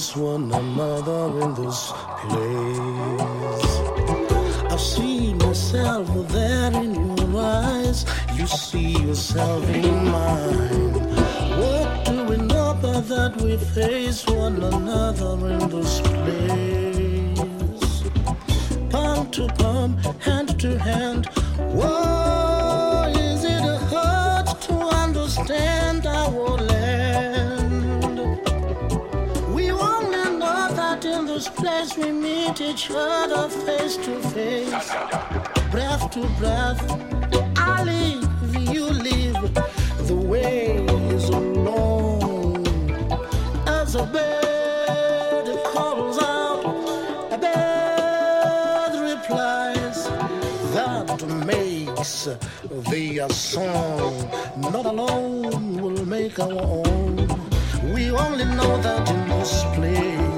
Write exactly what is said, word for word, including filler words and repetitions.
face one another in this place. I see myself there in your eyes. You see yourself in mine. What do we know but that we face one another in this place? Palm to palm, hand to hand. Whoa, is it a hurt to understand our land? We only know that in this place we meet each other face to face, breath to breath. I live, you live. The way is long as a bird calls out, a bird replies. That makes the song. Not alone will make our own. We only know that in this place